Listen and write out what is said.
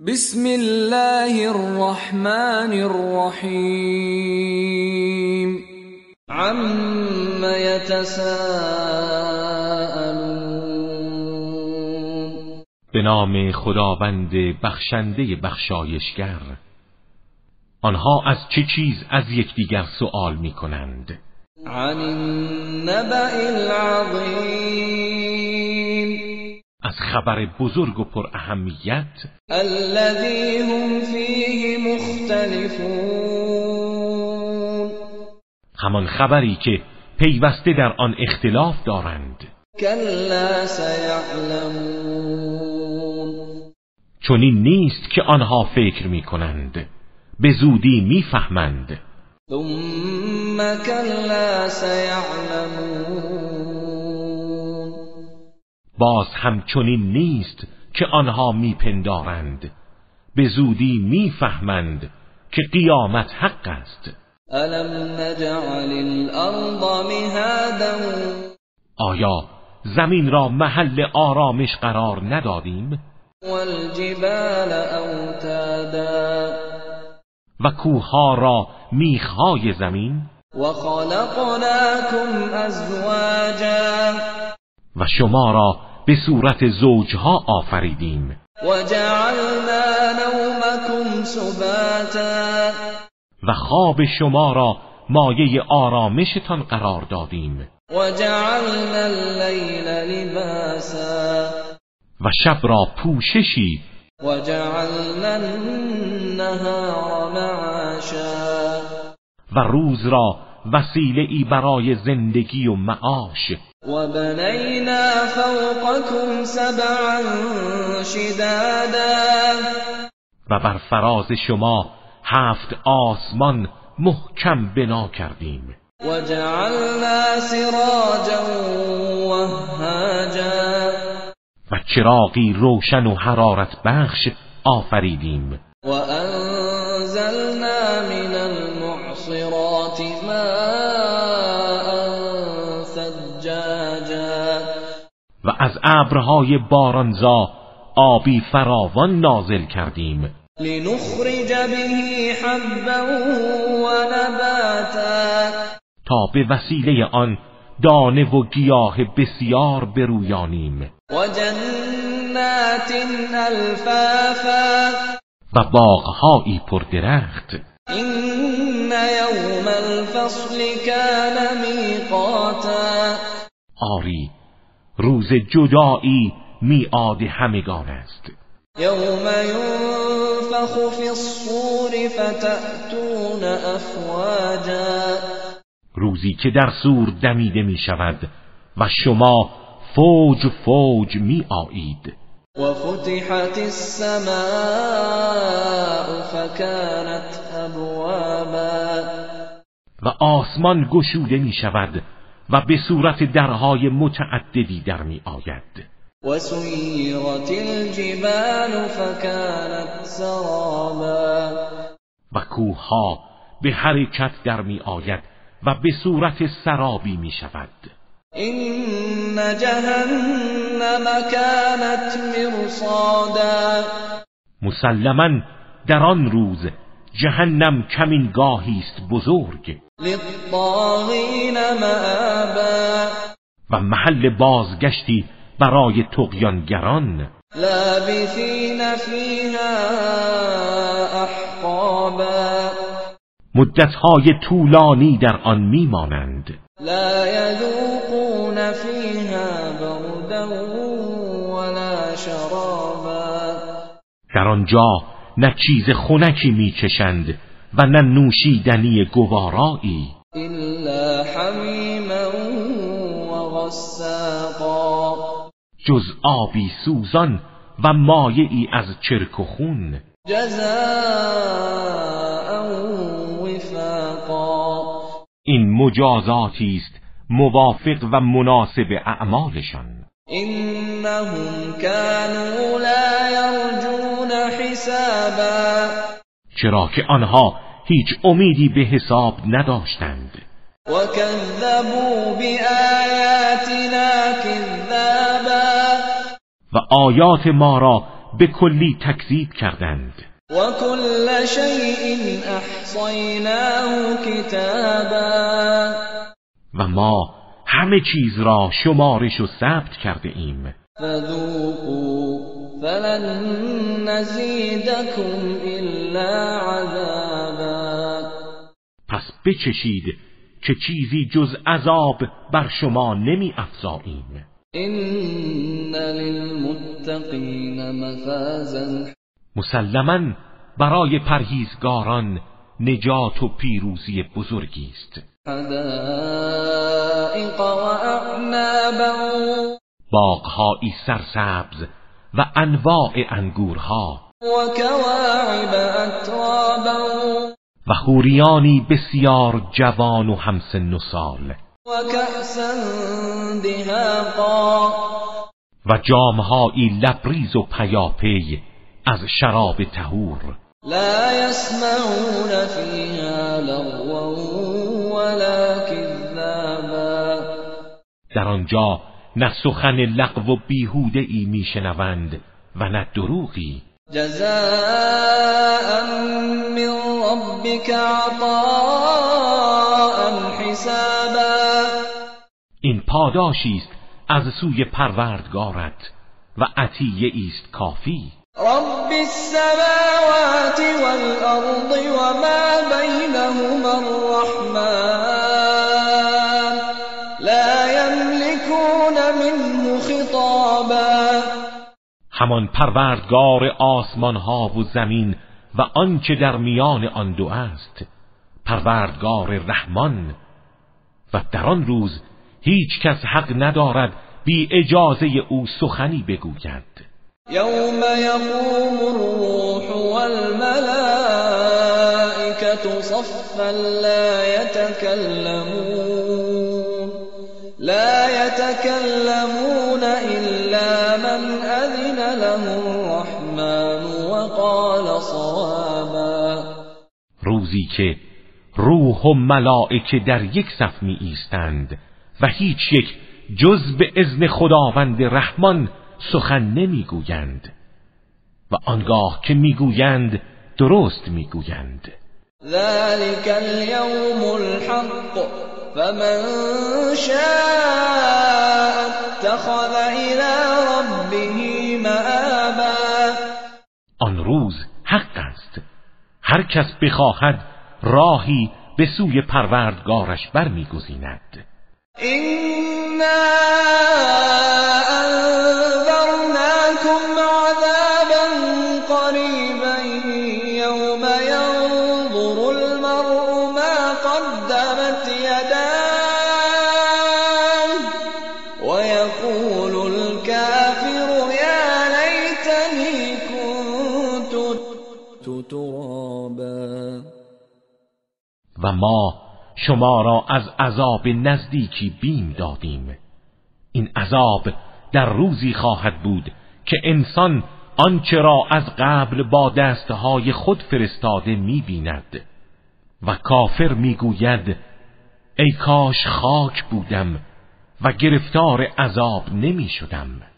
بسم الله الرحمن الرحیم. عم یتساءلون. به نام خداوند بخشنده بخشایشگر. آنها از چه چیز از یکدیگر سؤال می کنند؟ عن النبأ العظیم. از خبر بزرگ و پر اهمیت. الذی هم فیه مختلفون. همان خبری که پیوسته در آن اختلاف دارند. کلا سیعلمون. چنین نیست که آنها فکر می کنند، به زودی می فهمند. ثم کلا سیعلمون. باز هم چنین نیست که آنها می پندارند، به زودی می فهمند که قیامت حق است. الم نجعل الارض مهادا. آیا زمین را محل آرامش قرار ندادیم؟ والجبال اوتادا. و کوهها را میخهای زمین. وخلقناكم ازواجا. و شما را به صورت زوجها آفریدیم. وجعلنا نومكم سباتا. و خواب شما را مایه آرامشتان قرار دادیم. وجعلنا الليل لباسا. و شب را پوششی. وجعلنا النهار معاشا. و روز را وسیله ای برای زندگی و معاش. وبنينا فوقكم سبعا شدادا. و بر فراز شما 7 آسمان محکم بنا کردیم. وجعلنا سراجا وهاجا. و چراغی روشن و حرارت بخش آفریدیم. وانزلنا من المعصرات ماء ثجاجا. و از ابرهای بارانزا آبی فراوان نازل کردیم. لنخرج به حبا ونباتا. تا به وسیله آن دانه و گیاه بسیار برویانیم. وجنات الفافا. و باغهایی پر درخت. این یوم الفصل کان میقاتا. آری، روز جدایی میعاد همگان است. یوم ینفخ فی الصور فتأتون افواجا. روزی که در صور دمیده می شود و شما فوج فوج می آیید. و فتحت السماء فکانت ابوابا. و آسمان گشوده می شود و به صورت درهای متعددی در می آید. و سیرت الجبال فکانت سرابا. و کوهها به حرکت در می آید و به صورت سرابی می شود. این جهنم کانت مرصادا. مسلماً در آن روز جهنم کمینگاهی است بزرگ. للطاغین مآبا. و محل بازگشتی برای طغیانگران. لابثین فیها احقابا. مدتهای طولانی در آن میمانند. لا یذوقون فیها بردا ولا شرابا. در آنجا نه چیز خنکی میچشند و نه نوشیدنی گوارایی. الا حمیما و غساقا. جز آبی سوزان و مایعی از چرک و خون. جزاء وفاقا. این مجازاتی است موافق و مناسب اعمالشان. انهم كانوا لا يرجون حسابا. چرا که آنها هیچ امیدی به حساب نداشتند. وكذبوا بآیاتنا کذابا. و آیات ما را به کلی تکذیب کردند. وكل شيء احصيناه كتابا و ما همه چیز را شمارش و ثبت کرده ایم. فذوقوا فلن نزيدكم الا عذابا پس بچشید که چیزی جز عذاب بر شما نمی افزاییم. ان للمتقین مفازا مسلماً برای پرهیزگاران نجات و پیروزی بزرگی است. حدائق و اعنابا باغ‌هایی سرسبز و انواع انگورها و کواعب اترابا و حوریانی بسیار جوان و همسن و سال و کأسا دهاقا و جام‌هایی لبریز و پیاپی از شراب طهور. لا يسمعون فيها لغوا ولا كذابا در آنجا نه سخن لغو و بیهوده ای میشنوند و نه دروغی. جزاء من ربك عطاء حسابا این پاداشی است از سوی پروردگارت و عطیه است کافی. رب السماوات والأرض وما بينهما الرحمن لا يملكون منه خطابا همان پروردگار آسمان ها و زمین و آنچه در میان آن دو است، پروردگار رحمان، و در آن روز هیچ کس حق ندارد بی اجازه او سخنی بگوید. يوم يقوم الروح والملائكة صفا لا يتكلمون إلا من أذن له الرحمن وقال صوابا. روزی که روح و ملائکه در یک صف می ایستند و هیچ یک جز به اذن خداوند رحمان سخن نمیگویند و آنگاه که میگویند درست میگویند. ذلك اليوم الحق فمن شاء اتخذ الى ربه مآبا. آن روز حق است، هر کس بخواهد راهی به سوی پروردگارش برمیگزیند. إنا أنذرناكم عذابا قريبا يوم ينظر المرء ما قدمت يداه ويقول الكافر يا ليتني كنت ترابا. و ما شما را از عذاب نزدیکی بیم دادیم. این عذاب در روزی خواهد بود که انسان آنچه را از قبل با دستهای خود فرستاده می‌بیند و کافر می‌گوید ای کاش خاک بودم و گرفتار عذاب نمی‌شدم.